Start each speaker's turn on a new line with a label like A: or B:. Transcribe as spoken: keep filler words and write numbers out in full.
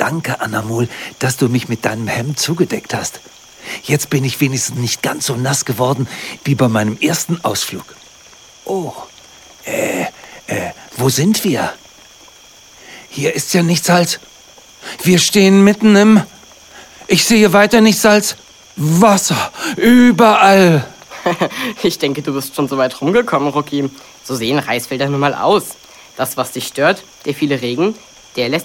A: Danke, Anamol, dass du mich mit deinem Hemd zugedeckt hast. Jetzt bin ich wenigstens nicht ganz so nass geworden wie bei meinem ersten Ausflug. Oh, äh, äh, wo sind wir? Hier ist ja nichts als... Wir stehen mitten im... Ich sehe weiter nichts als Wasser. Überall.
B: Ich denke, du bist schon so weit rumgekommen, Rucki. So sehen Reisfelder nun mal aus. Das, was dich stört, der viele Regen, der lässt